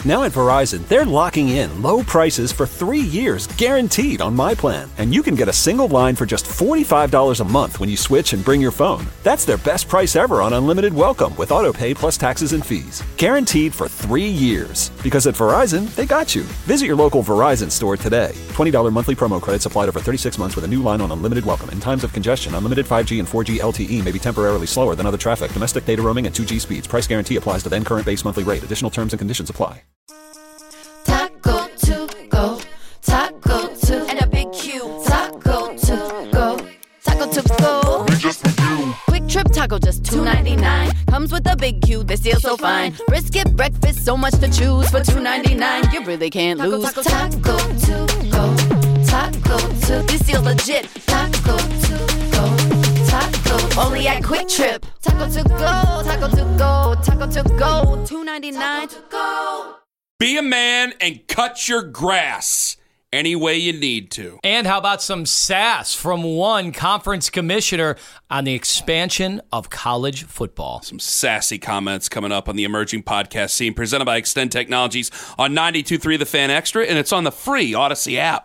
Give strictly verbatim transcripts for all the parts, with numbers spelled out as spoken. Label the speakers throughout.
Speaker 1: Now at Verizon, they're locking in low prices for three years guaranteed on my plan. And you can get a single line for just forty-five dollars a month when you switch and bring your phone. That's their best price ever on unlimited welcome with auto pay plus taxes and fees. Guaranteed for three years. Because at Verizon, they got you. Visit your local Verizon store today. twenty dollars monthly promo credits applied over thirty-six months with a new line on unlimited welcome. In times of congestion, unlimited five G and four G L T E may be temporarily slower than other traffic. Domestic data roaming at two G speeds. Price guarantee applies to then current base monthly rate. Additional terms and conditions apply.
Speaker 2: Taco to go, taco to, and a big Q. Taco to go, taco to go. Quick Trip Taco just two ninety-nine. Comes with a big Q, they steal so fine. Brisket breakfast, so much to choose for two ninety-nine. You really can't
Speaker 3: Taco,
Speaker 2: lose.
Speaker 3: taco,
Speaker 2: Taco to go, taco to. This deal's legit. Taco to go, taco. Only at Quick Trip. Taco to go, taco to go, taco to go. two ninety-nine to go.
Speaker 4: Be a man and cut your grass any way you need to.
Speaker 5: And how about some sass from one conference commissioner on the expansion of college football?
Speaker 4: Some sassy comments coming up on the emerging podcast scene presented by Extend Technologies on ninety-two point three The Fan Extra, and it's on the free Odyssey app.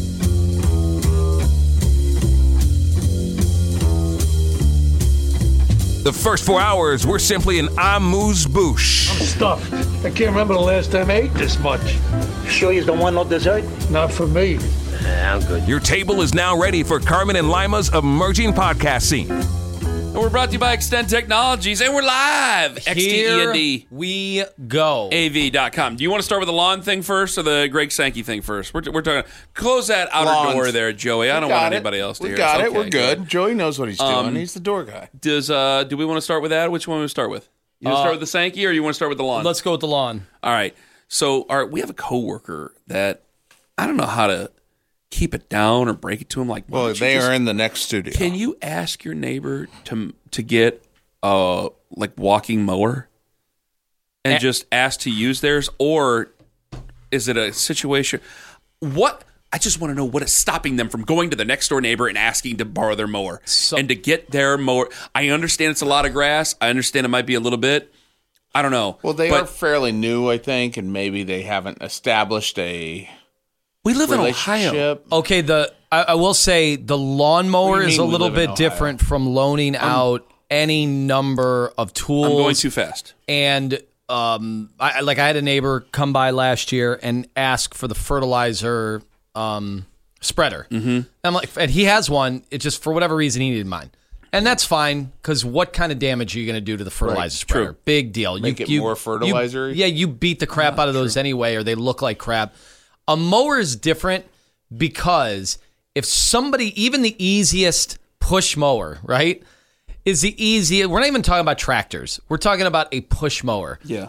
Speaker 6: The first four hours, we're simply an amuse-bouche.
Speaker 7: I'm stuffed. I can't remember the last time I ate this much.
Speaker 8: Sure you don't want no dessert?
Speaker 7: Not for me.
Speaker 8: Nah, I'm good.
Speaker 6: Your table is now ready for Carmen and Lima's emerging podcast scene.
Speaker 4: And we're brought to you by Extend Technologies, and we're live. X T E N D.
Speaker 5: Here we go.
Speaker 4: A V dot com. Do you want to start with the lawn thing first or the Greg Sankey thing first? We're, we're talking. Close that outer
Speaker 9: Lawns.
Speaker 4: door there, Joey. I don't want anybody else to
Speaker 9: we
Speaker 4: hear.
Speaker 9: got
Speaker 4: us.
Speaker 9: it.
Speaker 4: Okay,
Speaker 9: We're good. Joey knows what he's doing.
Speaker 4: Um,
Speaker 9: He's the door guy.
Speaker 4: Does uh, do we want to start with that? Which one do we start with? You want to
Speaker 5: Uh,
Speaker 4: start with the Sankey, or you want to start with the lawn?
Speaker 5: Let's go with the lawn.
Speaker 4: All right. So, all right, we have a coworker that I don't know how to keep it down or break it to him. Like, why
Speaker 9: Well,
Speaker 4: don't you
Speaker 9: they
Speaker 4: just-
Speaker 9: are in the next studio.
Speaker 4: Can you ask your neighbor to to get a like walking mower and
Speaker 5: Eh.
Speaker 4: just ask to use theirs, or is it a situation? What I just want to know what is stopping them from going to the next door neighbor and asking to borrow their mower
Speaker 5: So-
Speaker 4: and to get their mower. I understand it's a lot of grass. I understand it might be a little bit. I don't know.
Speaker 9: Well, they
Speaker 4: but
Speaker 9: are fairly new, I think, and maybe they haven't established a
Speaker 4: we live in Ohio.
Speaker 9: relationship.
Speaker 5: Okay, the I, I will say the lawnmower
Speaker 9: What do you
Speaker 5: is a
Speaker 9: mean we
Speaker 5: little
Speaker 9: live in
Speaker 5: bit
Speaker 9: Ohio?
Speaker 5: different from loaning out any number of tools.
Speaker 4: I'm going too fast.
Speaker 5: And um, I I- like I had a neighbor come by last year and ask for the fertilizer um, spreader. Mm-hmm. I'm like, and he has one. It just for whatever reason he needed mine, and that's fine because what kind of damage are you going to do to the fertilizer
Speaker 9: Right,
Speaker 5: spreader?
Speaker 4: true.
Speaker 5: Big deal.
Speaker 9: Make
Speaker 5: you,
Speaker 9: it
Speaker 5: you,
Speaker 9: more
Speaker 5: you-
Speaker 9: fertilizer-y?
Speaker 5: Yeah, you beat the crap out of those anyway, or they look like crap. A mower is different because if somebody, even the easiest push mower, right, is the easiest. We're not even talking about tractors. We're talking about a push mower.
Speaker 4: Yeah.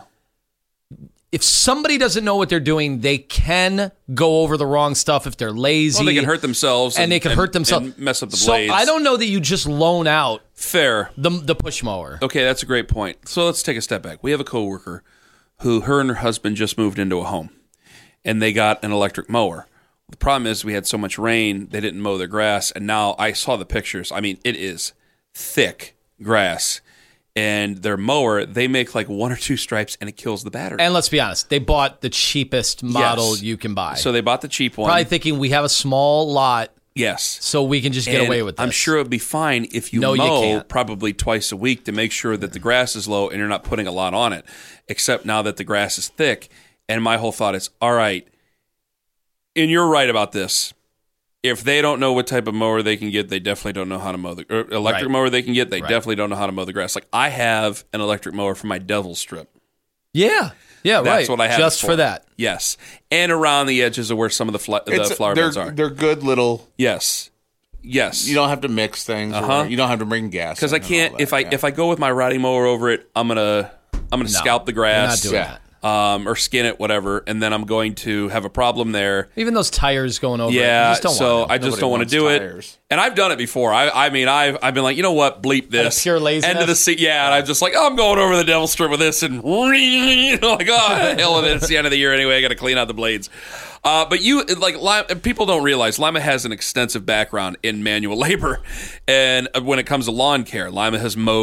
Speaker 5: If somebody doesn't know what they're doing, they can go over the wrong stuff if they're lazy.
Speaker 4: Well, they can hurt themselves
Speaker 5: and, they can hurt themselves.
Speaker 4: and mess up the
Speaker 5: so
Speaker 4: blades.
Speaker 5: I don't know that you just loan out
Speaker 4: Fair.
Speaker 5: the the push mower.
Speaker 4: Okay, that's a great point. So let's take a step back. We have a coworker who, her and her husband just moved into a home, and they got an electric mower. The problem is we had so much rain, they didn't mow their grass, and now I saw the pictures. I mean, it is thick grass, and their mower, they make like one or two stripes, and it kills the battery.
Speaker 5: And let's be honest, they bought the cheapest model
Speaker 4: Yes.
Speaker 5: you can buy.
Speaker 4: So they bought the cheap one.
Speaker 5: Probably thinking we have a small lot,
Speaker 4: yes.
Speaker 5: so we can just get
Speaker 4: And
Speaker 5: away with this.
Speaker 4: I'm sure it'd be fine if you
Speaker 5: No, you
Speaker 4: mow
Speaker 5: can't.
Speaker 4: probably twice a week to make sure that the grass is low and you're not putting a lot on it. Except now that the grass is thick, and my whole thought is, all right, and you're right about this. If they don't know what type of mower they can get, they definitely don't know how to mow the or electric
Speaker 5: Right.
Speaker 4: mower they can get. They
Speaker 5: Right.
Speaker 4: definitely don't know how to mow the grass. Like I have an electric mower for my devil strip.
Speaker 5: Yeah, yeah, right.
Speaker 4: That's what I have
Speaker 5: just
Speaker 4: it
Speaker 5: for that.
Speaker 4: Yes, and around the edges of where some of the, fl- the
Speaker 9: It's-
Speaker 4: flower
Speaker 9: they're,
Speaker 4: beds are.
Speaker 9: They're good little.
Speaker 4: Yes, yes.
Speaker 9: You don't have to mix things.
Speaker 4: Uh-huh.
Speaker 9: Or you don't have to bring gas.
Speaker 4: Because I
Speaker 9: in and
Speaker 4: can't
Speaker 9: all that,
Speaker 4: if I
Speaker 9: yeah.
Speaker 4: if I go with my riding mower over it, I'm gonna I'm gonna
Speaker 5: No,
Speaker 4: scalp the
Speaker 5: you're not
Speaker 4: grass,
Speaker 5: doing
Speaker 9: Yeah.
Speaker 5: that.
Speaker 4: um, or skin it, whatever, and then I'm going to have a problem there.
Speaker 5: Even those tires going over it, you
Speaker 4: Yeah,
Speaker 5: just don't
Speaker 4: so
Speaker 5: want
Speaker 4: I
Speaker 5: them.
Speaker 4: just
Speaker 9: Nobody
Speaker 4: don't want to
Speaker 9: wants
Speaker 4: do
Speaker 9: tires.
Speaker 4: it. And I've done it before. I I mean I've I've been like, you know what, bleep this.
Speaker 5: pure laziness?
Speaker 4: End of the seat. Yeah, and I'm just like, oh, I'm going over the devil strip with this, and you know, like, oh, hell with it. It's the end of the year anyway. I got to clean out the blades. Uh, but you like Lima, people don't realize Lima has an extensive background in manual labor, and when it comes to lawn care, Lima has mowed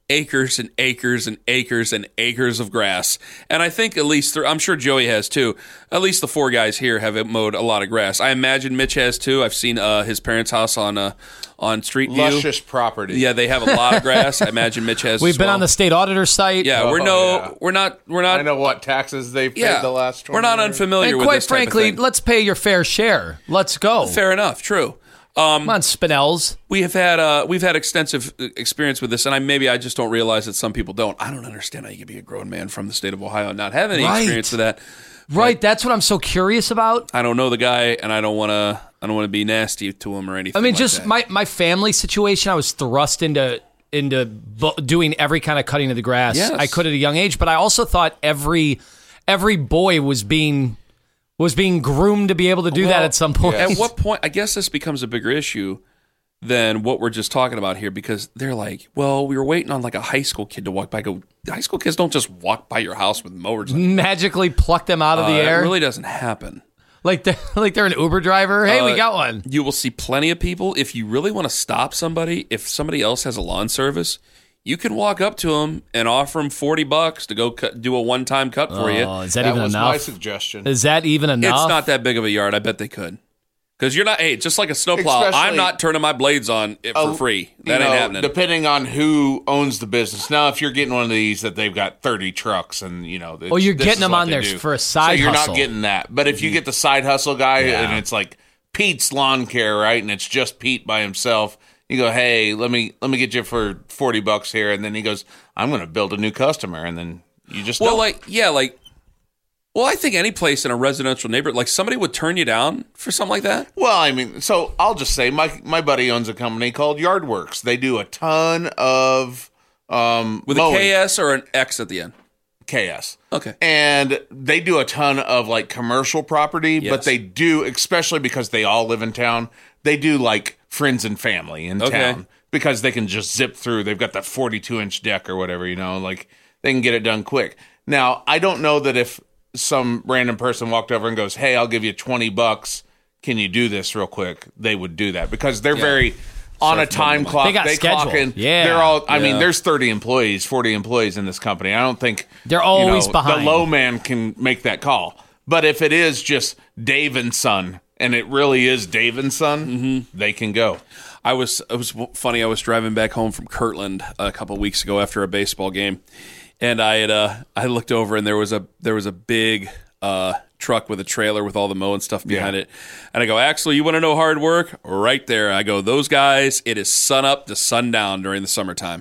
Speaker 4: acres and acres and acres and acres of grass. And I think at least, th- I'm sure Joey has too, at least the four guys here have mowed a lot of grass. I imagine Mitch has too. I've seen uh, his parents' house on uh, on Street View.
Speaker 9: Luscious property.
Speaker 4: Yeah, they have a lot of grass. I imagine Mitch has
Speaker 5: We've
Speaker 4: as
Speaker 5: been
Speaker 4: well.
Speaker 5: on the state auditor site.
Speaker 4: Yeah, we're
Speaker 9: Oh,
Speaker 4: no,
Speaker 9: yeah.
Speaker 4: we're not, we're not.
Speaker 9: I know what taxes they've paid
Speaker 4: yeah,
Speaker 9: the last twenty
Speaker 4: we're not
Speaker 9: years.
Speaker 4: unfamiliar
Speaker 5: And
Speaker 4: with
Speaker 5: quite
Speaker 4: this type
Speaker 5: frankly,
Speaker 4: of thing.
Speaker 5: let's pay your fair share. Let's go.
Speaker 4: Fair enough, true. Um,
Speaker 5: Come on, Spinells.
Speaker 4: We have had uh, we've had extensive experience with this, and I maybe I just don't realize that some people don't. I don't understand how you can be a grown man from the state of Ohio and not have any
Speaker 5: Right.
Speaker 4: experience with that.
Speaker 5: Right, that's what I'm so curious about.
Speaker 4: I don't know the guy, and I don't want to. I don't want to be nasty to him or anything.
Speaker 5: I mean,
Speaker 4: like
Speaker 5: just
Speaker 4: that.
Speaker 5: my, my family situation. I was thrust into into bu- doing every kind of cutting of the grass
Speaker 4: Yes.
Speaker 5: I could at a young age. But I also thought every every boy was being was being groomed to be able to do that
Speaker 4: Well,
Speaker 5: at some point.
Speaker 4: At what point? I guess this becomes a bigger issue than what we're just talking about here, because they're like, well, we were waiting on like a high school kid to walk by. I go, high school kids don't just walk by your house with mowers.
Speaker 5: Magically pluck them out of
Speaker 4: Uh,
Speaker 5: the air,
Speaker 4: It really doesn't happen.
Speaker 5: like they're, like they're an Uber driver. Hey, we
Speaker 4: Uh,
Speaker 5: got one.
Speaker 4: You will see plenty of people. If you really want to stop somebody, if somebody else has a lawn service, you can walk up to them and offer them forty bucks to go cut, do a one-time cut for you.
Speaker 5: Oh, is that,
Speaker 9: That
Speaker 5: even
Speaker 9: was my
Speaker 5: enough?
Speaker 9: suggestion.
Speaker 5: Is that even enough?
Speaker 4: It's not that big of a yard. I bet they could. Because you're not, hey, just like a snowplow, I'm
Speaker 9: Especially-
Speaker 4: not turning my blades on it for
Speaker 9: Uh,
Speaker 4: free.
Speaker 9: you
Speaker 4: That ain't
Speaker 9: know,
Speaker 4: happening.
Speaker 9: Depending on who owns the business. Now, if you're getting one of these that they've got thirty trucks and, you know.
Speaker 5: Oh, you're
Speaker 9: this
Speaker 5: getting
Speaker 9: is
Speaker 5: them
Speaker 9: what
Speaker 5: on
Speaker 9: they
Speaker 5: there
Speaker 9: do.
Speaker 5: for a side
Speaker 9: So you're
Speaker 5: hustle.
Speaker 9: not getting that. But if you get the side hustle guy
Speaker 5: Yeah.
Speaker 9: and it's like Pete's Lawn Care, right? And it's just Pete by himself. You go, hey, let me let me get you for forty bucks here. And then he goes, I'm going to build a new customer. And then you just
Speaker 4: well,
Speaker 9: don't.
Speaker 4: like, yeah, like, well, I think any place in a residential neighborhood, like somebody would turn you down for something like that.
Speaker 9: Well, I mean, so I'll just say my my buddy owns a company called Yardworks. They do a ton of um,
Speaker 4: With
Speaker 9: mowing.
Speaker 4: a K S or an X at the end.
Speaker 9: K S.
Speaker 4: Okay.
Speaker 9: And they do a ton of like commercial property,
Speaker 4: Yes.
Speaker 9: but they do, especially because they all live in town, they do like friends and family in
Speaker 4: Okay.
Speaker 9: town because they can just zip through. They've got that forty-two inch deck or whatever, you know, like they can get it done quick. Now, I don't know that if some random person walked over and goes, hey, I'll give you twenty bucks. Can you do this real quick? They would do that because they're very on a time clock.
Speaker 5: They got
Speaker 9: clock
Speaker 5: schedule.
Speaker 9: in.
Speaker 5: Yeah.
Speaker 9: They're all, I
Speaker 4: Yeah.
Speaker 9: mean, there's thirty employees, forty employees in this company. I don't think
Speaker 5: They're
Speaker 9: you
Speaker 5: always
Speaker 9: know,
Speaker 5: behind.
Speaker 9: The low man can make that call. But if it is just Dave and Son, and it really is Dave and Son,
Speaker 4: Mm-hmm.
Speaker 9: they can go.
Speaker 4: I was it was funny. I was driving back home from Kirtland a couple of weeks ago after a baseball game, and I had uh, I looked over and there was a there was a big uh, truck with a trailer with all the mowing stuff behind
Speaker 9: Yeah.
Speaker 4: it, and I go, Axel, you want to know hard work? Right there. I go, those guys. It is sun up to sundown during the summertime.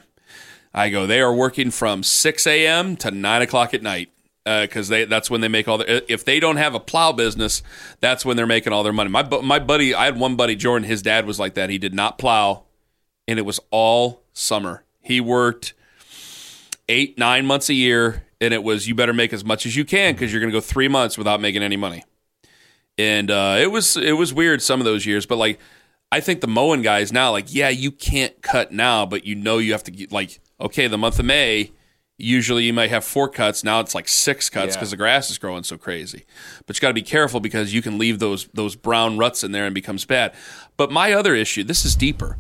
Speaker 4: I go, they are working from six a.m. to nine o'clock at night. Because they that's when they make all their. If they don't have a plow business, that's when they're making all their money. My bu- my buddy, I had one buddy, Jordan. His dad was like that. He did not plow, and it was all summer. He worked eight nine months a year, and it was you better make as much as you can because you're going to go three months without making any money. And uh, it was it was weird some of those years, but like I think the mowing guys now, like yeah, you can't cut now, but you know you have to get, like okay, the month of May. Usually you might have four cuts. Now it's like six cuts
Speaker 9: Yeah.
Speaker 4: because the grass is growing so crazy. But you got to be careful because you can leave those those brown ruts in there and it becomes bad. But my other issue, this is deeper,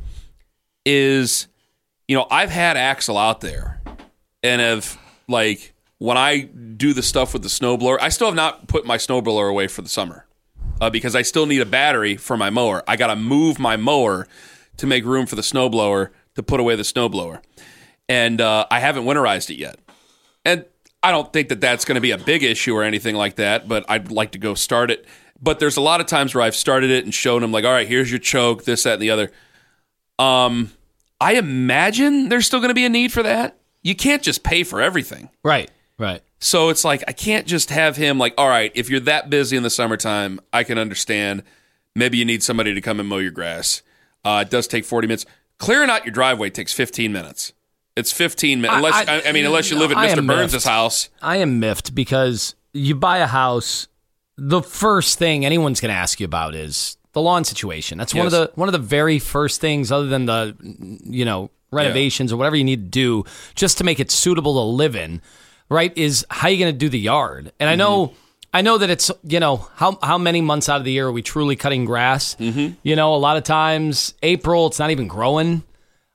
Speaker 4: is you know I've had Axel out there and have like when I do the stuff with the snowblower, I still have not put my snowblower away for the summer uh, because I still need a battery for my mower. I got to move my mower to make room for the snowblower to put away the snowblower. And uh, I haven't winterized it yet. And I don't think that that's going to be a big issue or anything like that, but I'd like to go start it. But there's a lot of times where I've started it and shown them, like, all right, here's your choke, this, that, and the other. Um, I imagine there's still going to be a need for that. You can't just pay for everything.
Speaker 5: Right, right.
Speaker 4: So it's like, I can't just have him like, all right, if you're that busy in the summertime, I can understand. Maybe you need somebody to come and mow your grass. Uh, it does take forty minutes. Clearing out your driveway takes fifteen minutes. It's fifteen minutes. Unless, I,
Speaker 5: I-
Speaker 4: I mean, unless you live at
Speaker 5: I
Speaker 4: Mister
Speaker 5: am
Speaker 4: Burns'
Speaker 5: miffed.
Speaker 4: house.
Speaker 5: I am miffed because you buy a house, the first thing anyone's going to ask you about is the lawn situation. That's one of
Speaker 4: Yes.
Speaker 5: the one of the very first things, other than the you know renovations or whatever you need to do just to make it suitable to live in. Right? Is how you going to do the yard? And I know. I know that it's, you know, how how many months out of the year are we truly cutting grass? Mm-hmm. You know, a lot of times, April, it's not even growing.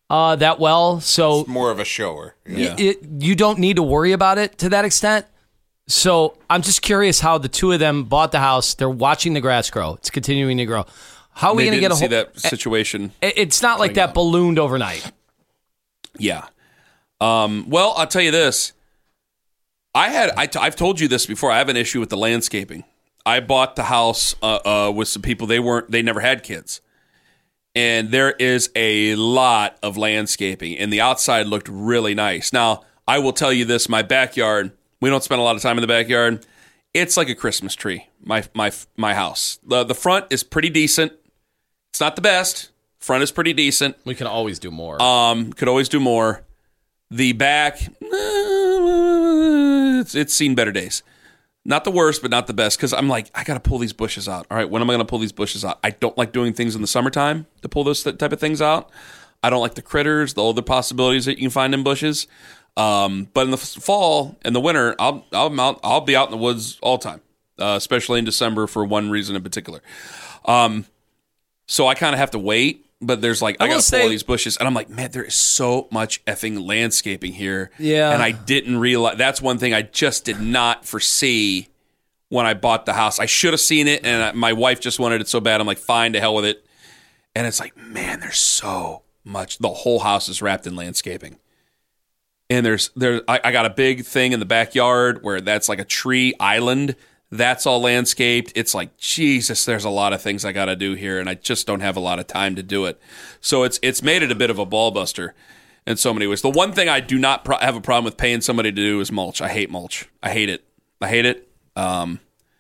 Speaker 5: uh, that well. So
Speaker 9: It's more of a shower.
Speaker 4: Yeah.
Speaker 5: it, you don't need to worry about it to that extent. So I'm just curious how the two of them bought the house. They're watching the grass grow. It's continuing to grow. How are we
Speaker 4: They
Speaker 5: going to
Speaker 4: didn't
Speaker 5: get a
Speaker 4: see
Speaker 5: whole?
Speaker 4: that situation.
Speaker 5: It- It's not like that
Speaker 4: out.
Speaker 5: ballooned overnight.
Speaker 4: Yeah. Um, well, I'll tell you this. I had I t- I've told you this before. I have an issue with the landscaping. I bought the house uh, uh, with some people. They weren't. They never had kids, and there is a lot of landscaping, and the outside looked really nice. Now, I will tell you this: my backyard. We don't spend a lot of time in the backyard. It's like a Christmas tree. My my my house. The the front is pretty decent. It's not the best. Front is pretty decent.
Speaker 5: We can always do more.
Speaker 4: Um, could always do more. The back, uh, it's, it's seen better days. Not the worst, but not the best. Because I'm like, I got to pull these bushes out. All right, when am I going to pull these bushes out? I don't like doing things in the summertime to pull those th- type of things out. I don't like the critters, the other possibilities that you can find in bushes. Um, but in the f- fall and the winter, I'll I'll out, I'll be out in the woods all the time, uh, especially in December for one reason in particular. Um, so I kind of have to wait. But there's like, I,
Speaker 5: I will
Speaker 4: got to pull
Speaker 5: say-
Speaker 4: all these bushes. And I'm like, man, there is so much effing landscaping here.
Speaker 5: Yeah.
Speaker 4: And I didn't realize. That's one thing I just did not foresee when I bought the house. I should have seen it. And I, my wife just wanted it so bad. I'm like, fine, to hell with it. And it's like, man, there's so much. The whole house is wrapped in landscaping. And there's, there, I, I got a big thing in the backyard where that's like a tree island. That's all landscaped. It's like, Jesus, there's a lot of things I got to do here, and I just don't have a lot of time to do it. So it's it's made it a bit of a ball buster in so many ways. The one thing I do not pro- have a problem with paying somebody to do is mulch. I hate mulch. I hate it. I hate it. Um,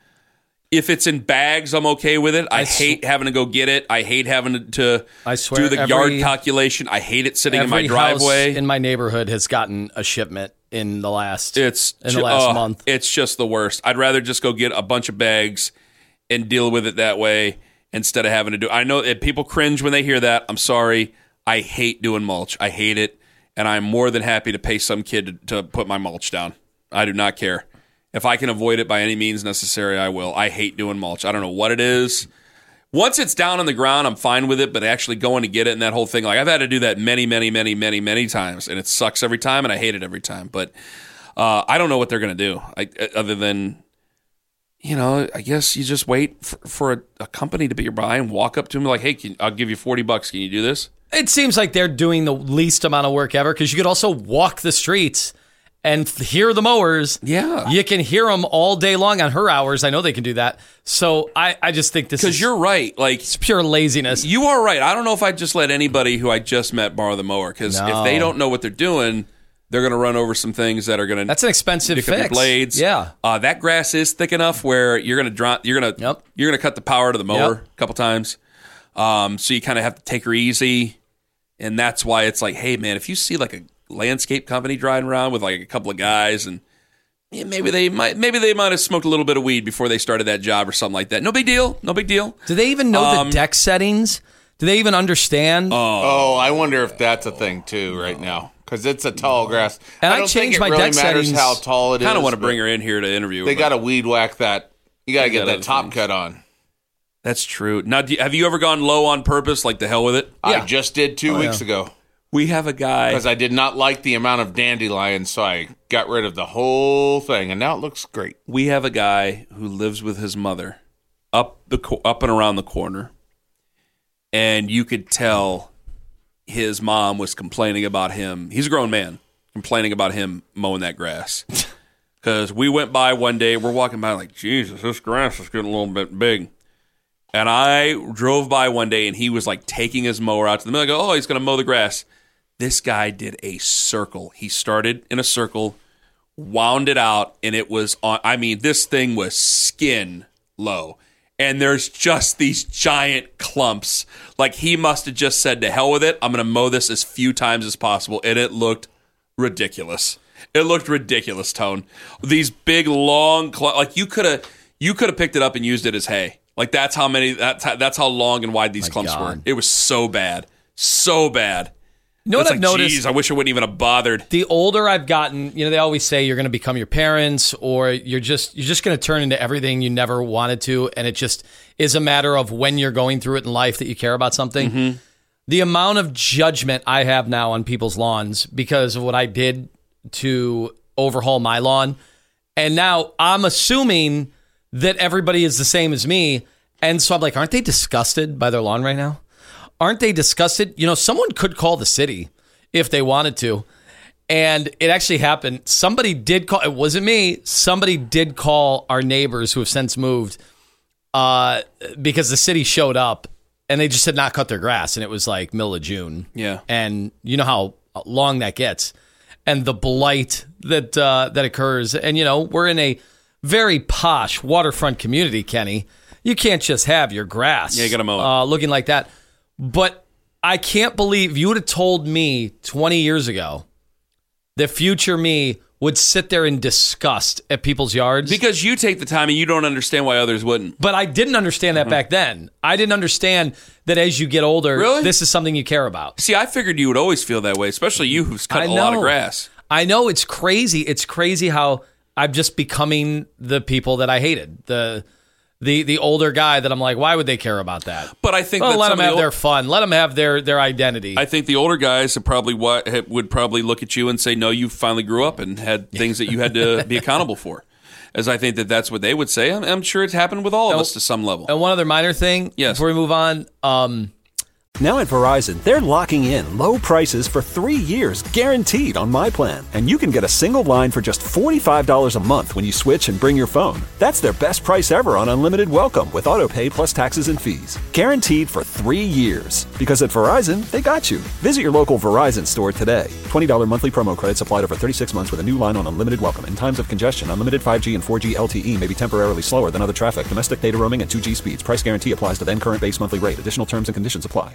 Speaker 4: if it's in bags, I'm okay with it. I,
Speaker 5: I sw-
Speaker 4: hate having to go get it. I hate having to
Speaker 5: I swear
Speaker 4: do the
Speaker 5: every-
Speaker 4: yard calculation. I hate it sitting in my
Speaker 5: Every
Speaker 4: driveway.
Speaker 5: house in my neighborhood has gotten a shipment in the last
Speaker 4: It's
Speaker 5: in the
Speaker 4: ju-
Speaker 5: last
Speaker 4: oh,
Speaker 5: month.
Speaker 4: It's just the worst. I'd rather just go get a bunch of bags and deal with it that way instead of having to do. I know that people cringe when they hear that. I'm sorry. I hate doing mulch. I hate it, and I'm more than happy to pay some kid to, to put my mulch down. I do not care. If I can avoid it by any means necessary, I will. I hate doing mulch. I don't know what it is. Once it's down on the ground, I'm fine with it, but actually going to get it and that whole thing, like I've had to do that many, many, many, many, many times, and it sucks every time, and I hate it every time. But uh, I don't know what they're going to do, I, other than, you know, I guess you just wait for, for a, a company to be by and walk up to them like, hey, can, I'll give you forty bucks. Can you do this?
Speaker 5: It seems like they're doing the least amount of work ever because you could also walk the streets and hear the mowers.
Speaker 4: Yeah.
Speaker 5: You can hear them all day long on her hours. I know they can do that. So I, I just think this is
Speaker 4: Because you're right. Like,
Speaker 5: it's pure laziness.
Speaker 4: you are right. I don't know if I'd just let anybody who I just met borrow the mower, because
Speaker 5: No.
Speaker 4: if they don't know what they're doing, they're going to run over some things that are going to
Speaker 5: That's an expensive
Speaker 4: pick up your
Speaker 5: fix.
Speaker 4: blades.
Speaker 5: Yeah.
Speaker 4: uh, that grass is thick enough where you're going to drop. You're going to
Speaker 5: Yep.
Speaker 4: you're going to cut the power to the mower
Speaker 5: Yep.
Speaker 4: a couple times. Um, so you kind of have to take her easy, and that's why it's like, hey man, if you see like a landscape company driving around with like a couple of guys, and yeah, maybe they might maybe they might have smoked a little bit of weed before they started that job or something like that. No big deal. No big deal.
Speaker 5: Do they even know
Speaker 4: Um,
Speaker 5: the deck settings? Do they even understand?
Speaker 9: Oh, I wonder if that's a thing too right now, because it's a tall grass.
Speaker 5: And I
Speaker 9: don't think
Speaker 5: changed
Speaker 9: it
Speaker 5: my
Speaker 9: really
Speaker 5: deck
Speaker 9: matters
Speaker 5: settings.
Speaker 9: how tall it is.
Speaker 4: Kind of want to
Speaker 9: but
Speaker 4: bring her in here to interview.
Speaker 9: They
Speaker 4: her,
Speaker 9: got
Speaker 4: but-
Speaker 9: to weed whack that. You got to
Speaker 4: They
Speaker 9: get
Speaker 4: got
Speaker 9: that
Speaker 4: other
Speaker 9: top
Speaker 4: things.
Speaker 9: cut on.
Speaker 4: That's true. Now, do you, have you ever gone low on purpose, like the hell with it?
Speaker 9: I just did two
Speaker 5: Oh,
Speaker 9: weeks
Speaker 5: yeah.
Speaker 9: ago
Speaker 4: We have a guy.
Speaker 9: because I did not like the amount of dandelions, so I got rid of the whole thing, and now it looks great.
Speaker 4: We have a guy who lives with his mother up the co- up and around the corner, and you could tell his mom was complaining about him. He's a grown man, complaining about him mowing that grass. Because we went by one day, we're walking by like, Jesus, this grass is getting a little bit big. And I drove by one day, and he was like taking his mower out to the middle. I go, oh, he's going to mow the grass. This guy did a circle. He started in a circle, wound it out, and it was on. I mean, this thing was skin low. And there's just these giant clumps. Like, he must have just said, to hell with it. I'm going to mow this as few times as possible. And it looked ridiculous. It looked ridiculous, Tone. These big, long, cl- like you could have you could have picked it up and used it as hay. Like, that's how many, that's how, that's how long and wide these
Speaker 5: My
Speaker 4: clumps
Speaker 5: God.
Speaker 4: were. It was so bad. So bad.
Speaker 5: You know what
Speaker 4: It's
Speaker 5: I've
Speaker 4: like,
Speaker 5: noticed?
Speaker 4: geez, I wish I wouldn't even have bothered.
Speaker 5: The older I've gotten, you know, they always say you're going to become your parents, or you're just you're just going to turn into everything you never wanted to, and it just is a matter of when you're going through it in life that you care about something.
Speaker 4: Mm-hmm.
Speaker 5: the amount of judgment I have now on people's lawns because of what I did to overhaul my lawn. And now I'm assuming that everybody is the same as me. And so I'm like, aren't they disgusted by their lawn right now? Aren't they disgusted? You know, someone could call the city if they wanted to. And it actually happened. Somebody did call. It wasn't me. Somebody did call our neighbors who have since moved uh, because the city showed up and they just had not cut their grass. And it was like middle of June.
Speaker 4: Yeah.
Speaker 5: And you know how long that gets. And the blight that uh, that occurs. And, you know, we're in a very posh waterfront community, Kenny. You can't just have your grass
Speaker 4: yeah, you gotta mow it.
Speaker 5: Uh, looking like that. But I can't believe you would have told me twenty years ago the future me would sit there in disgust at people's yards.
Speaker 4: Because you take the time and you don't understand why others wouldn't.
Speaker 5: But I didn't understand that mm-hmm. back then. I didn't understand that as you get older,
Speaker 4: really?
Speaker 5: This is something you care about.
Speaker 4: See, I figured you would always feel that way, especially you who's cut
Speaker 5: I
Speaker 4: a
Speaker 5: know.
Speaker 4: lot of grass.
Speaker 5: I know, it's crazy. It's crazy how I'm just becoming the people that I hated. The the the older guy that I'm like, why would they care about that?
Speaker 4: But I think
Speaker 5: well,
Speaker 4: that
Speaker 5: let them have
Speaker 4: old,
Speaker 5: their fun. Let them have their, their identity.
Speaker 4: I think the older guys would probably would probably look at you and say, no, you finally grew up and had things that you had to be accountable for. As I think that that's what they would say. I'm, I'm sure it's happened with all of
Speaker 5: and,
Speaker 4: us to some level.
Speaker 5: And one other minor thing
Speaker 4: yes.
Speaker 5: before we move on. Um,
Speaker 1: Now at Verizon, they're locking in low prices for three years, guaranteed on My Plan. And you can get a single line for just forty-five dollars a month when you switch and bring your phone. That's their best price ever on unlimited welcome with autopay plus taxes and fees. Guaranteed for three years. Because at Verizon, they got you. Visit your local Verizon store today. twenty dollars monthly promo credits applied over thirty-six months with a new line on unlimited welcome. In times of congestion, unlimited five G and four G L T E may be temporarily slower than other traffic. Domestic data roaming and two G speeds. Price guarantee applies to then current base monthly rate. Additional terms and conditions apply.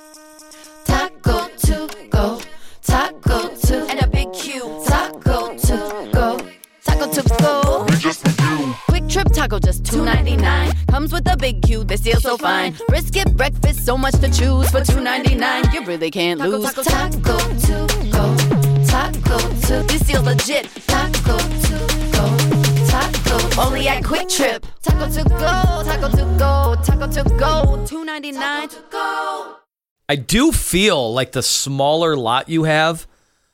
Speaker 2: Taco to go, taco to, and a big Q. Taco to go, taco to go. Quick Trip Taco just two ninety-nine. Comes with a big Q, they steal so fine. Brisket breakfast, so much to choose for two ninety-nine. You really can't lose. Taco, taco to go, taco to, this deal legit. Taco to go, taco only at Quick Trip. Taco to go, taco to go, taco to go, two ninety-nine to go.
Speaker 5: I do feel like the smaller lot you have,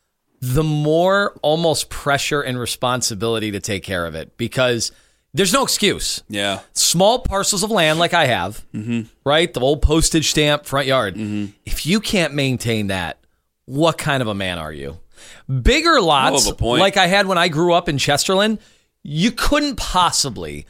Speaker 5: the more almost pressure and responsibility to take care of it because there's no excuse.
Speaker 4: Yeah.
Speaker 5: Small parcels of land like I have, mm-hmm. right? The old postage stamp front yard.
Speaker 4: Mm-hmm.
Speaker 5: If you can't maintain that, what kind of a man are you? Bigger lots,
Speaker 4: Hell of a point.
Speaker 5: like I had when I grew up in Chesterland, you couldn't possibly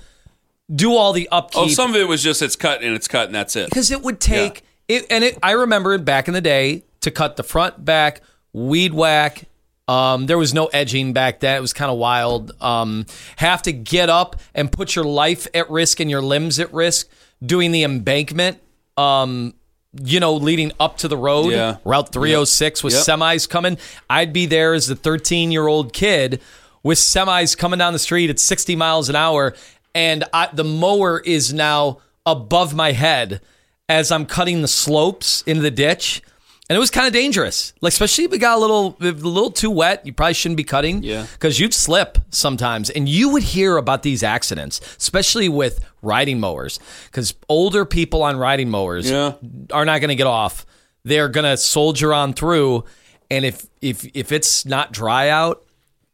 Speaker 5: do all the upkeep.
Speaker 4: Oh, some of it was just it's cut and it's cut and that's it.
Speaker 5: Because it would take... Yeah. It, and it, I remember back in the day to cut the front, back, weed whack. Um, there was no edging back then. It was kind of wild. Um, have to get up and put your life at risk and your limbs at risk doing the embankment, um, you know, leading up to the road.
Speaker 4: Yeah.
Speaker 5: Route three oh six
Speaker 4: yep.
Speaker 5: with
Speaker 4: yep.
Speaker 5: semis coming. I'd be there as a thirteen-year-old kid with semis coming down the street at sixty miles an hour. And I, the mower is now above my head as I'm cutting the slopes into the ditch. And it was kind of dangerous. Like, especially if it got a little a little too wet, you probably shouldn't be cutting.
Speaker 4: Yeah.
Speaker 5: Because you'd slip sometimes. And you would hear about these accidents, especially with riding mowers. Because older people on riding mowers
Speaker 4: yeah.
Speaker 5: are not going to get off. They're going to soldier on through. And if if if it's not dry out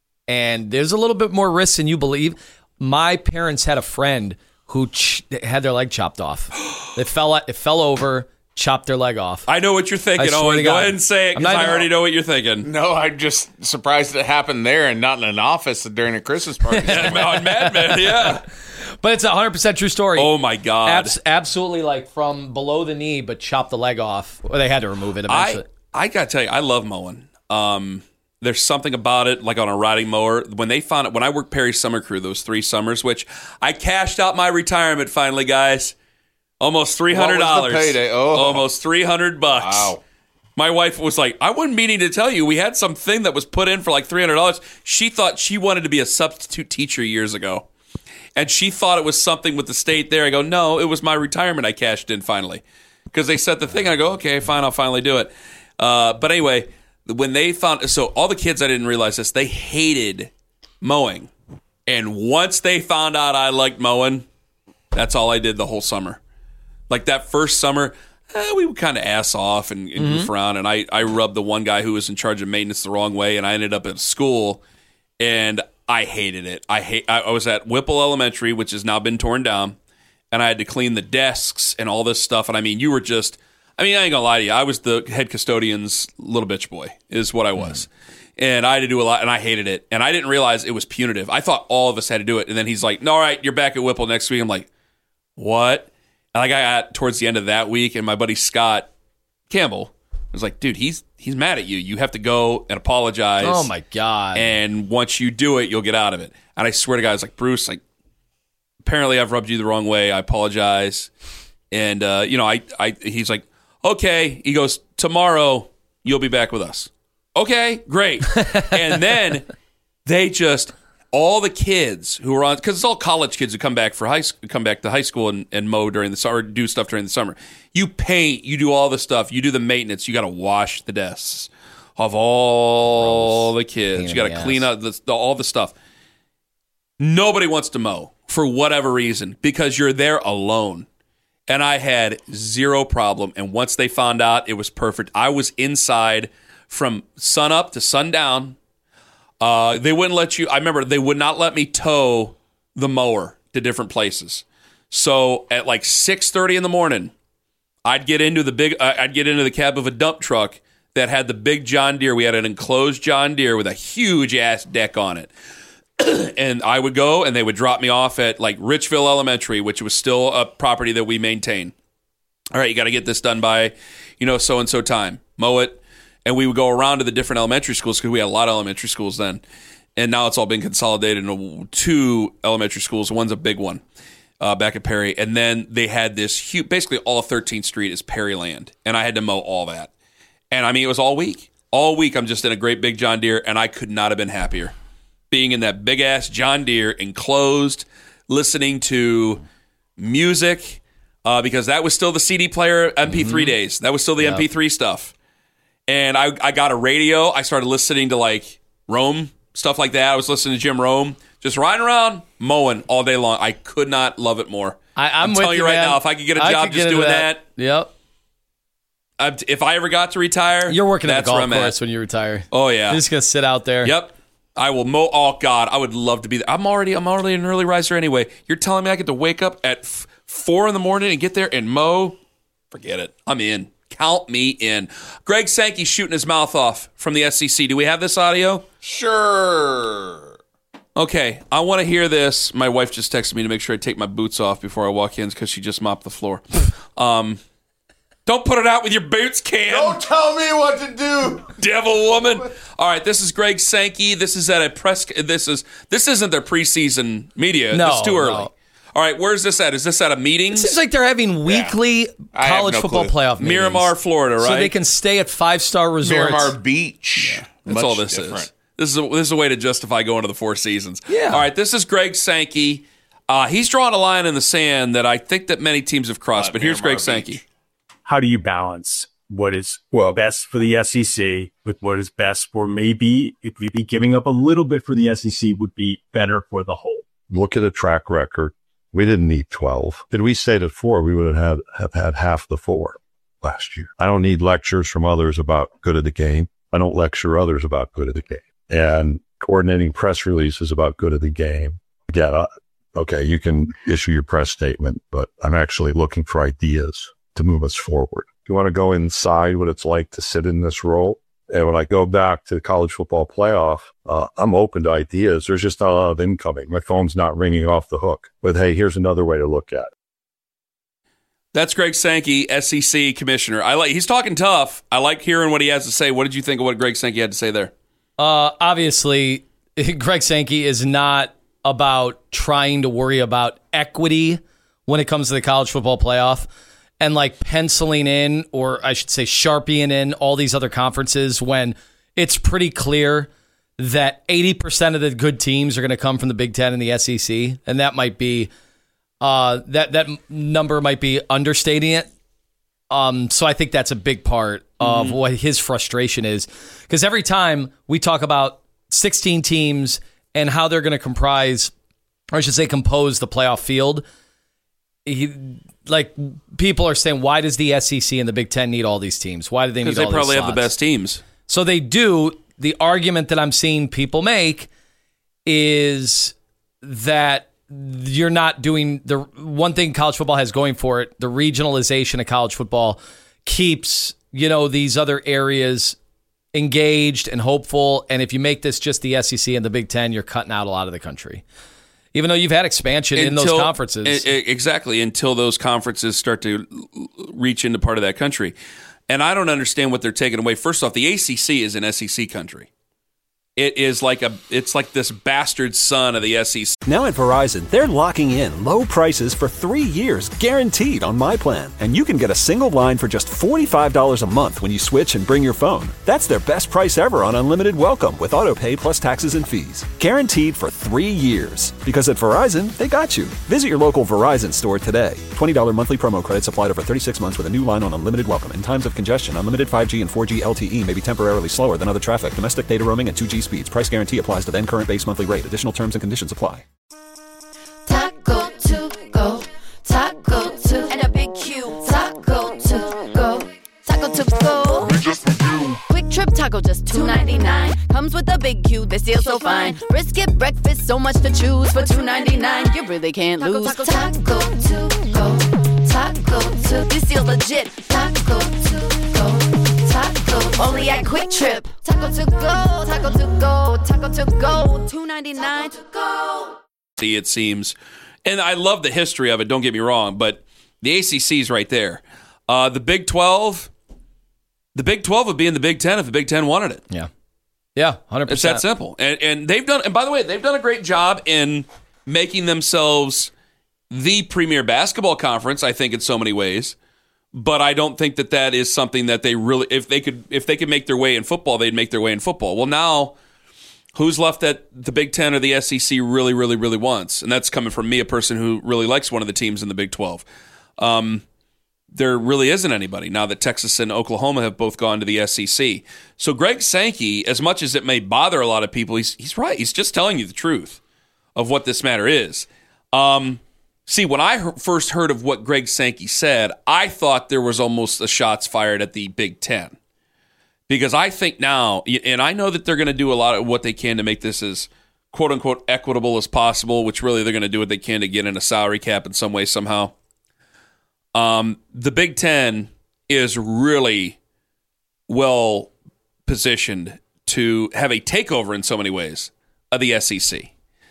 Speaker 5: and there's a little bit more risk than you believe, my parents had a friend who ch- had their leg chopped off. It fell it fell over, chopped their leg off.
Speaker 4: I know what you're thinking, Owen. Go ahead and say it, because I already know what you're thinking.
Speaker 9: No, I'm just surprised it happened there and not in an office during a Christmas party.
Speaker 4: On Mad Men, yeah.
Speaker 5: But it's a one hundred percent true story.
Speaker 4: Oh, my God.
Speaker 5: Abs- absolutely, like, from below the knee, but chopped the leg off. Well, they had to remove it eventually.
Speaker 4: I, I got to tell you, I love mowing. Um, there's something about it, like on a riding mower. When they found it, when I worked Perry Summer Crew those three summers, which I cashed out my retirement finally, guys. Almost three hundred dollars.
Speaker 9: What was the payday? Oh.
Speaker 4: Almost three hundred bucks.
Speaker 9: Wow.
Speaker 4: My wife was like, I wasn't meaning to tell you, we had something that was put in for like three hundred dollars. She thought she wanted to be a substitute teacher years ago. And she thought it was something with the state there. I go, no, it was my retirement I cashed in finally. Because they set the thing, I go, okay, fine, I'll finally do it. Uh, but anyway, when they found, so all the kids, I didn't realize this, they hated mowing. And once they found out I liked mowing, that's all I did the whole summer. Like that first summer, eh, we would kind of ass off and, and
Speaker 5: Mm-hmm.
Speaker 4: goof around. And I, I rubbed the one guy who was in charge of maintenance the wrong way, and I ended up at school, and I hated it. I hate. I, I was at Whipple Elementary, which has now been torn down, and I had to clean the desks and all this stuff. And I mean, you were just, I mean, I ain't gonna lie to you. I was the head custodian's little bitch boy, is what I was. Mm. And I had to do a lot, and I hated it. And I didn't realize it was punitive. I thought all of us had to do it. And then he's like, no, all right, you're back at Whipple next week. I'm like, what? And like I got towards the end of that week, and my buddy Scott Campbell was like, dude, he's he's mad at you. You have to go and apologize.
Speaker 5: Oh, my God.
Speaker 4: And once you do it, you'll get out of it. And I swear to God, I was like, Bruce, like, apparently I've rubbed you the wrong way. I apologize. And, uh, you know, I, I he's like, okay. He goes, tomorrow you'll be back with us. Okay, great. And then they just, all the kids who are on, because it's all college kids who come back for high come back to high school and, and mow during the summer, do stuff during the summer. You paint, you do all the stuff, you do the maintenance, you got to wash the desks of all Gross. the kids. Pain you got to clean up the, the, all the stuff. Nobody wants to mow for whatever reason because you're there alone. And I had zero problem. And once they found out, it was perfect. I was inside from sun up to sundown. Uh, they wouldn't let you, I remember they would not let me tow the mower to different places. So at like six thirty in the morning, I'd get into the big, uh, I'd get into the cab of a dump truck that had the big John Deere. We had an enclosed John Deere with a huge ass deck on it. And I would go and they would drop me off at like Richville Elementary, which was still a property that we maintain. All right, you got to get this done by, you know, so-and-so time. Mow it. And we would go around to the different elementary schools because we had a lot of elementary schools then. And now it's all been consolidated into two elementary schools. One's a big one uh, back at Perry. And then they had this huge, basically all of thirteenth Street is Perryland. And I had to mow all that. And I mean, it was all week. All week I'm just in a great big John Deere, and I could not have been happier. Being in that big-ass John Deere, enclosed, listening to music, uh, because that was still the C D player M P three mm-hmm. days. That was still the yep. M P three stuff. And I, I got a radio. I started listening to, like, Rome, stuff like that. I was listening to Jim Rome, just riding around, mowing all day long. I could not love it more.
Speaker 5: I, I'm,
Speaker 4: I'm
Speaker 5: with
Speaker 4: telling
Speaker 5: you,
Speaker 4: you right
Speaker 5: man.
Speaker 4: now, if I could get a job just doing that.
Speaker 5: that. Yep.
Speaker 4: I'd, if I ever got to retire,
Speaker 5: you're working at
Speaker 4: that's
Speaker 5: the golf
Speaker 4: where I'm
Speaker 5: course
Speaker 4: at.
Speaker 5: when you retire.
Speaker 4: Oh, yeah.
Speaker 5: You're just going to sit out there.
Speaker 4: Yep. I will mow. Oh God, I would love to be there. I'm already, I'm already an early riser anyway. You're telling me I get to wake up at f- four in the morning and get there and mow? Forget it. I'm in. Count me in. Greg Sankey shooting his mouth off from the S E C. Do we have this audio?
Speaker 9: Sure.
Speaker 4: Okay, I want to hear this. My wife just texted me to make sure I take my boots off before I walk in because she just mopped the floor. um, don't put it out with your boots, Cam.
Speaker 9: Don't tell me what to do,
Speaker 4: devil woman. All right, this is Greg Sankey. This is at a press. This is this isn't their preseason media.
Speaker 5: No,
Speaker 4: it's too early.
Speaker 5: No.
Speaker 4: All right, where's this at? Is this at a meeting?
Speaker 5: It seems like they're having weekly
Speaker 9: yeah.
Speaker 5: college
Speaker 9: no
Speaker 5: football
Speaker 9: clue.
Speaker 5: playoff meetings.
Speaker 4: Miramar, Florida, right?
Speaker 5: So they can stay at five-star resorts.
Speaker 9: Miramar Beach.
Speaker 4: Yeah, that's
Speaker 9: Much
Speaker 4: all this
Speaker 9: different.
Speaker 4: is. This is a, this is a way to justify going to the Four Seasons.
Speaker 5: Yeah.
Speaker 4: All right, this is Greg Sankey. Uh, he's drawing a line in the sand that I think that many teams have crossed.
Speaker 9: Uh,
Speaker 4: but here's
Speaker 9: Miramar
Speaker 4: Greg Sankey.
Speaker 9: Beach.
Speaker 3: How do you balance what is well best for the S E C with what is best for maybe if we'd be giving up a little bit for the S E C would be better for the whole?
Speaker 10: Look at a track record. We didn't need twelve. Did we stayed at four, we would have had, have had half the four last year. I don't need lectures from others about good of the game. I don't lecture others about good of the game. And coordinating press releases about good of the game. Again, uh, okay, you can issue your press statement, but I'm actually looking for ideas to move us forward. You want to go inside what it's like to sit in this role? And when I go back to the college football playoff, uh, I'm open to ideas. There's just not a lot of incoming. My phone's not ringing off the hook. But hey, here's another way to look at it.
Speaker 4: That's Greg Sankey, S E C commissioner. I like. He's talking tough. I like hearing what he has to say. What did you think of what Greg Sankey had to say there?
Speaker 5: Uh, obviously, Greg Sankey is not about trying to worry about equity when it comes to the college football playoff. And like penciling in, or I should say sharpieing in all these other conferences when it's pretty clear that eighty percent of the good teams are going to come from the Big Ten and the S E C. And that might be, uh, that, that number might be understating it. Um, so I think that's a big part of mm-hmm. what his frustration is. Because every time we talk about sixteen teams and how they're going to comprise, or I should say compose the playoff field, he, like people are saying, why does the S E C and the Big Ten need all these teams? Why do they need all these
Speaker 4: Because they probably
Speaker 5: slots?
Speaker 4: have the best teams.
Speaker 5: So they do. The argument that I'm seeing people make is that you're not doing the one thing college football has going for it. The regionalization of college football keeps, you know, these other areas engaged and hopeful. And if you make this just the S E C and the Big Ten, you're cutting out a lot of the country. Even though you've had expansion until, in those conferences.
Speaker 4: Exactly, until those conferences start to reach into part of that country. And I don't understand what they're taking away. First off, the A C C is an S E C country. It is like a, it's like this bastard son of the S E C.
Speaker 1: Now at Verizon, they're locking in low prices for three years, guaranteed on my plan. And you can get a single line for just forty-five dollars a month when you switch and bring your phone. That's their best price ever on unlimited welcome with autopay plus taxes and fees. Guaranteed for three years. Because at Verizon, they got you. Visit your local Verizon store today. twenty dollars monthly promo credits applied over thirty-six months with a new line on unlimited welcome. In times of congestion, unlimited five G and four G L T E may be temporarily slower than other traffic. Domestic data roaming and two G speeds. Price guarantee applies to then current base monthly rate. Additional terms and conditions apply.
Speaker 2: Taco to go, taco to, and a big Q. Taco to go, taco to go. Quick Trip Taco just two ninety-nine. Comes with a big Q, this deal so fine. Brisket breakfast, so much to choose for two ninety-nine. You really can't lose. Taco, taco to go, taco to, this deal's legit. Taco to go, taco only at Quick Trip. Taco to go, taco to go, taco to go, two ninety-nine to go.
Speaker 4: See, it seems, and I love the history of it. Don't get me wrong, but the A C C is right there. Uh, the Big twelve, the Big twelve would be in the Big Ten if the Big Ten wanted it.
Speaker 5: Yeah, yeah, one hundred percent.
Speaker 4: It's that simple. And and they've done. And by the way, they've done a great job in making themselves the premier basketball conference. I think in so many ways. But I don't think that that is something that they really, if they could, if they could make their way in football, they'd make their way in football. Well, now, who's left that the Big Ten or the S E C really, really, really wants? And that's coming from me, a person who really likes one of the teams in the Big twelve. Um, there really isn't anybody now that Texas and Oklahoma have both gone to the S E C. So Greg Sankey, as much as it may bother a lot of people, he's he's right. He's just telling you the truth of what this matter is. Um, See, when I he- first heard of what Greg Sankey said, I thought there was almost a shots fired at the Big Ten. Because I think now, and I know that they're going to do a lot of what they can to make this as quote-unquote equitable as possible, which really they're going to do what they can to get in a salary cap in some way, somehow. Um, the Big Ten is really well positioned to have a takeover in so many ways of the S E C.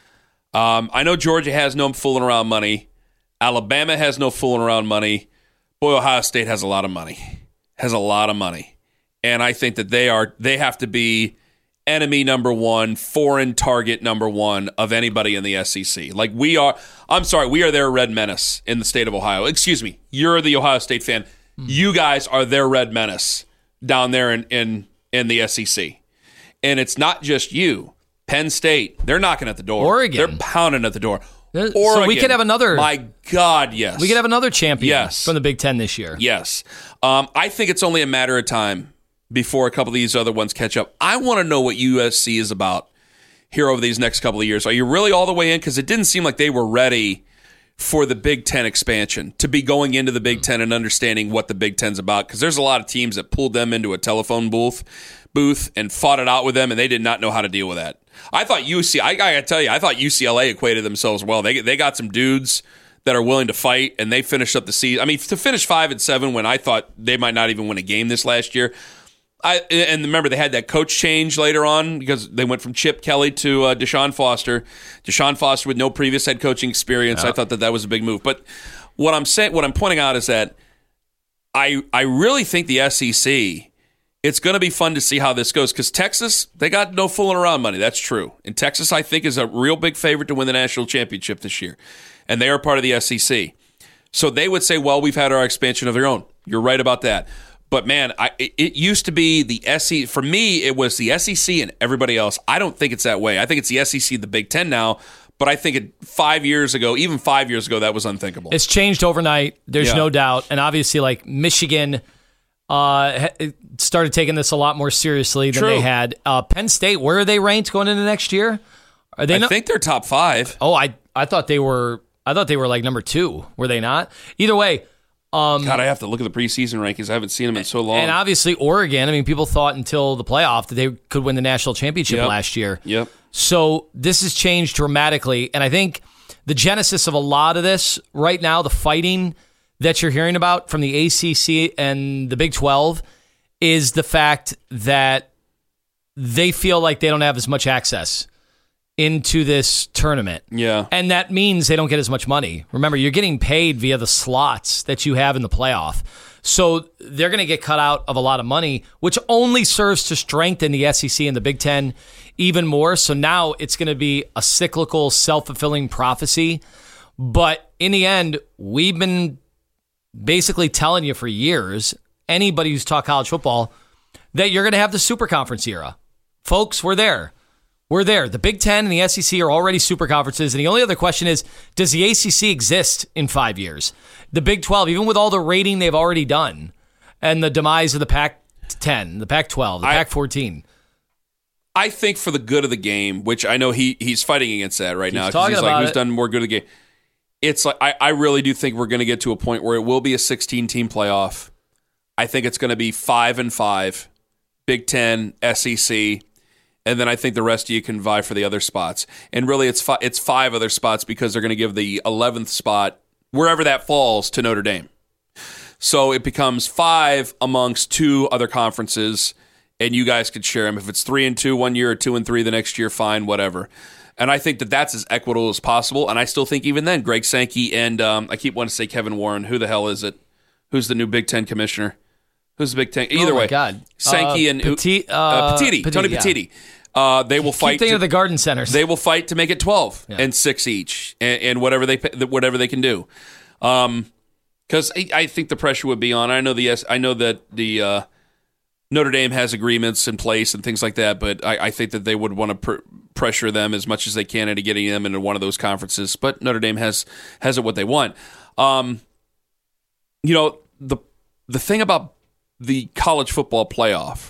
Speaker 4: Um, I know Georgia has no fooling around money. Alabama has no fooling around money. Boy, Ohio State has a lot of money. Has a lot of money. And I think that they are they have to be enemy number one, foreign target number one of anybody in the S E C. Like we are, I'm sorry, we are their red menace in the state of Ohio. Excuse me, you're the Ohio State fan. Mm. You guys are their red menace down there in, in, in the S E C. And it's not just you. Penn State, they're knocking at the door.
Speaker 5: Oregon.
Speaker 4: They're pounding at the door.
Speaker 5: Oregon.
Speaker 4: So
Speaker 5: we could have another.
Speaker 4: My God, yes.
Speaker 5: We could have another champion
Speaker 4: yes.
Speaker 5: from the Big Ten this year.
Speaker 4: Yes. Um, I think it's only a matter of time before a couple of these other ones catch up. I want to know what U S C is about here over these next couple of years. Are you really all the way in? Because it didn't seem like they were ready for the Big Ten expansion, to be going into the Big Ten and understanding what the Big Ten's about. Because there's a lot of teams that pulled them into a telephone booth, booth and fought it out with them, and they did not know how to deal with that. I thought U C, I, I got to tell you, I thought U C L A equated themselves well. They they got some dudes that are willing to fight, and they finished up the season. I mean, to finish five and seven when I thought they might not even win a game this last year. I and remember they had that coach change later on because they went from Chip Kelly to uh, Deshaun Foster. Deshaun Foster with no previous head coaching experience. Yeah. I thought that that was a big move. But what I'm saying, what I'm pointing out is that I I really think the S E C. It's going to be fun to see how this goes because Texas, they got no fooling around money. That's true. And Texas, I think, is a real big favorite to win the national championship this year. And they are part of the S E C. So they would say, well, we've had our expansion of their own. You're right about that. But, man, I, it used to be the S E C. For me, it was the S E C and everybody else. I don't think it's that way. I think it's the S E C, the Big Ten now. But I think it, five years ago, even five years ago, that was unthinkable.
Speaker 5: It's changed overnight. There's
Speaker 4: Yeah.
Speaker 5: no doubt. And obviously, like Michigan uh, started taking this a lot more seriously than
Speaker 4: True.
Speaker 5: they had. Uh, Penn State, where are they ranked going into next year? Are they?
Speaker 4: I
Speaker 5: not-
Speaker 4: think they're top five.
Speaker 5: Oh, I I thought they were I thought they were like number two. Were they not? Either way. Um,
Speaker 4: God, I have to look at the preseason rankings. I haven't seen them in so long.
Speaker 5: And obviously Oregon, I mean, people thought until the playoff that they could win the national championship
Speaker 4: Yep.
Speaker 5: last year.
Speaker 4: Yep.
Speaker 5: So this has changed dramatically. And I think the genesis of a lot of this right now, the fighting that you're hearing about from the A C C and the Big twelve, is the fact that they feel like they don't have as much access into this tournament.
Speaker 4: Yeah.
Speaker 5: And that means they don't get as much money. Remember, you're getting paid via the slots that you have in the playoff. So they're going to get cut out of a lot of money, which only serves to strengthen the S E C and the Big Ten even more. So now it's going to be a cyclical, self-fulfilling prophecy. But in the end, we've been basically telling you for years, anybody who's taught college football, that you're going to have the super conference era. Folks, we're there. We're there. The Big Ten and the S E C are already super conferences. And the only other question is, does the A C C exist in five years? The Big twelve, even with all the rating they've already done, and the demise of the Pac ten, the Pac twelve, the I, Pac fourteen.
Speaker 4: I think for the good of the game, which I know he he's fighting against that right
Speaker 5: he's
Speaker 4: now.
Speaker 5: Talking
Speaker 4: he's
Speaker 5: about
Speaker 4: like, who's
Speaker 5: it.
Speaker 4: done more good of the game? It's like, I, I really do think we're going to get to a point where it will be a sixteen-team playoff. I think it's going to be five and five, Big Ten, S E C, and then I think the rest of you can vie for the other spots. And really, it's fi- it's five other spots because they're going to give the eleventh spot, wherever that falls, to Notre Dame. So it becomes five amongst two other conferences, and you guys could share them. If it's three and two one year or two and three the next year, fine, whatever. And I think that that's as equitable as possible. And I still think even then, Greg Sankey and um, I keep wanting to say Kevin Warren. Who the hell is it? Who's the new Big Ten commissioner? Who's the Big Ten? Either
Speaker 5: oh my
Speaker 4: way,
Speaker 5: God.
Speaker 4: Sankey
Speaker 5: uh,
Speaker 4: and
Speaker 5: Petit, uh,
Speaker 4: uh, Petiti,
Speaker 5: Petit,
Speaker 4: Tony
Speaker 5: yeah.
Speaker 4: Petiti. Uh, they will
Speaker 5: Keep
Speaker 4: fight.
Speaker 5: thinking
Speaker 4: to,
Speaker 5: of the garden centers.
Speaker 4: They will fight to make it twelve
Speaker 5: Yeah.
Speaker 4: and six each, and, and whatever they whatever they can do. Um, because I, I think the pressure would be on. I know the I know that the uh, Notre Dame has agreements in place and things like that, but I, I think that they would want to pr- pressure them as much as they can into getting them into one of those conferences. But Notre Dame has has it what they want. Um, you know, the the thing about the college football playoff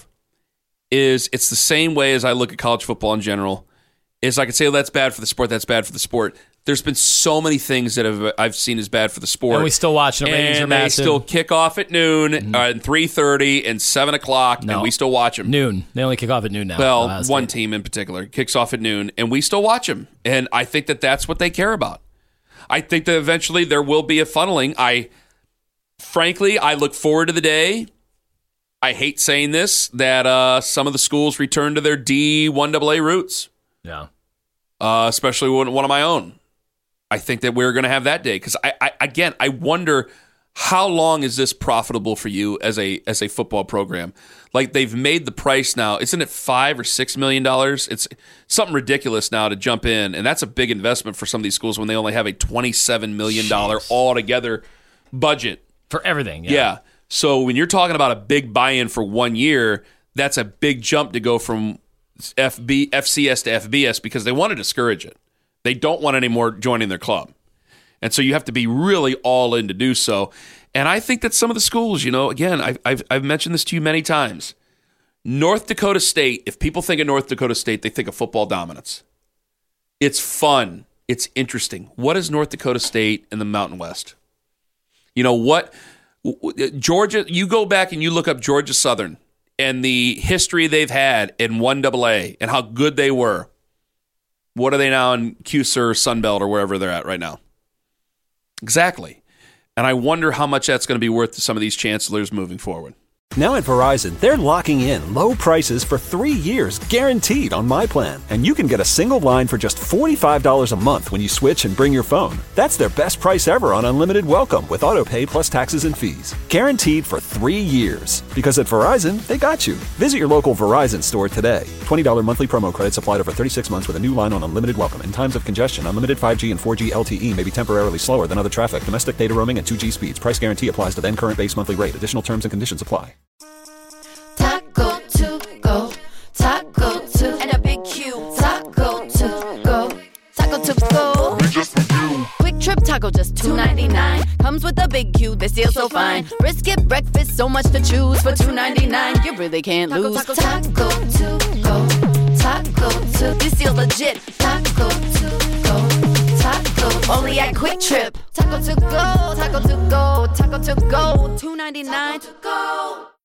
Speaker 4: is it's the same way as I look at college football in general. Is I could say, oh, that's bad for the sport, that's bad for the sport. There's been so many things that have, I've seen as bad for the sport.
Speaker 5: And we still watch them. Ratings
Speaker 4: and
Speaker 5: are
Speaker 4: they
Speaker 5: massive.
Speaker 4: still kick off at noon,
Speaker 5: Mm-hmm.
Speaker 4: uh, and three thirty, and seven o'clock,
Speaker 5: No.
Speaker 4: and we still watch them.
Speaker 5: Noon. They only kick off at noon now.
Speaker 4: Well,
Speaker 5: Ohio State.
Speaker 4: one team in particular kicks off at noon, and we still watch them. And I think that that's what they care about. I think that eventually there will be a funneling. I, frankly, I look forward to the day. I hate saying this, that uh, some of the schools return to their D one double A roots.
Speaker 5: Yeah.
Speaker 4: Uh, especially one, one of my own. I think that we're going to have that day because I, I, again, I wonder how long is this profitable for you as a as a football program? Like they've made the price now, isn't it five or six million dollars? It's something ridiculous now to jump in, and that's a big investment for some of these schools when they only have a twenty-seven million dollars altogether budget
Speaker 5: For everything. Yeah.
Speaker 4: yeah. So when you're talking about a big buy-in for one year, that's a big jump to go from F B, F C S to F B S because they want to discourage it. They don't want any more joining their club. And so you have to be really all in to do so. And I think that some of the schools, you know, again, I've, I've, I've mentioned this to you many times. North Dakota State, if people think of North Dakota State, they think of football dominance. It's fun. It's interesting. What is North Dakota State in the Mountain West? You know what? Georgia, you go back and you look up Georgia Southern and the history they've had in one double A and how good they were. What are they now in Q S R, Sunbelt, or wherever they're at right now? Exactly. And I wonder how much that's going to be worth to some of these chancellors moving forward.
Speaker 1: Now at Verizon, they're locking in low prices for three years, guaranteed on My Plan. And you can get a single line for just forty-five dollars a month when you switch and bring your phone. That's their best price ever on unlimited welcome with autopay plus taxes and fees. Guaranteed for three years. Because at Verizon, they got you. Visit your local Verizon store today. twenty dollars monthly promo credits applied over thirty-six months with a new line on unlimited welcome. In times of congestion, unlimited five G and four G L T E may be temporarily slower than other traffic. Domestic data roaming at two G speeds. Price guarantee applies to then current base monthly rate. Additional terms and conditions apply.
Speaker 2: Taco to go, taco to, and a big Q. Taco to go, taco to go. Quick Trip Taco just two ninety-nine. Comes with a big Q, they steal so fine. Brisket breakfast, so much to choose for two ninety-nine. You really can't lose. Taco, taco to go, taco to. This deal's legit. Taco to go, taco only at Quick Trip. Taco to go, taco to go, taco to go. two ninety-nine.